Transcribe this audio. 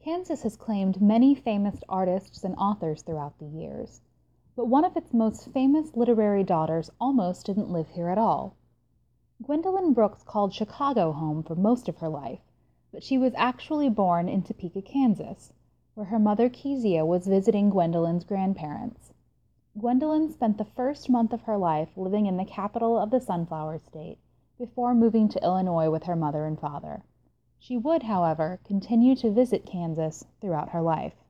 Kansas has claimed many famous artists and authors throughout the years, but one of its most famous literary daughters almost didn't live here at all. Gwendolyn Brooks called Chicago home for most of her life, but she was actually born in Topeka, Kansas, where her mother Kezia was visiting Gwendolyn's grandparents. Gwendolyn spent the first month of her life living in the capital of the Sunflower State before moving to Illinois with her mother and father. She would, however, continue to visit Kansas throughout her life.